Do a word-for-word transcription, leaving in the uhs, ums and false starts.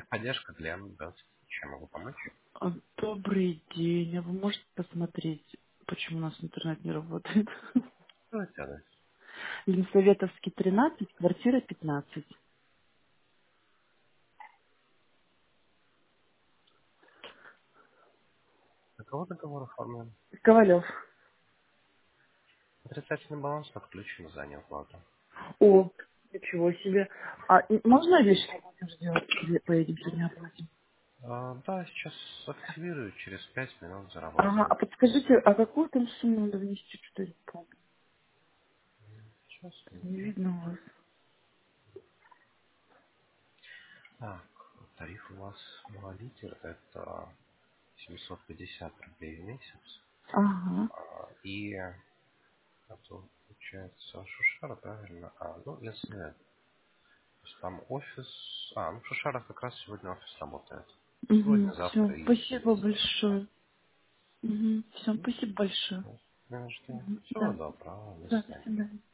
Поддержка для МБ. Чем могу помочь? А, Добрый день. А вы можете посмотреть, почему у нас интернет не работает? Давайте адрес. Ленсоветовский, тринадцать, квартира пятнадцать. На кого договор оформлен? Ковалев. Отрицательный баланс подключен за неуплату. О, ничего себе. А и можно лишний платеж сделать? Или поедем сегодня оплатим? А, да, сейчас активирую, через пять минут Ага, а заработает. подскажите, а какую там сумму надо внести? Что-то я не помню. Сейчас. Не видно у вас. Так, тариф у вас на литр это семьсот пятьдесят рублей в месяц. Ага. А, и это получается Шушара, правильно? А, ну, если то есть там офис... А, ну в Шушарах как раз сегодня офис работает. Угу, Сегодня, все. завтра и Спасибо через два дня. большое. Угу, все, спасибо большое. Ну, Мгм. Всего Да. доброго, до Да, до свидания. свидания.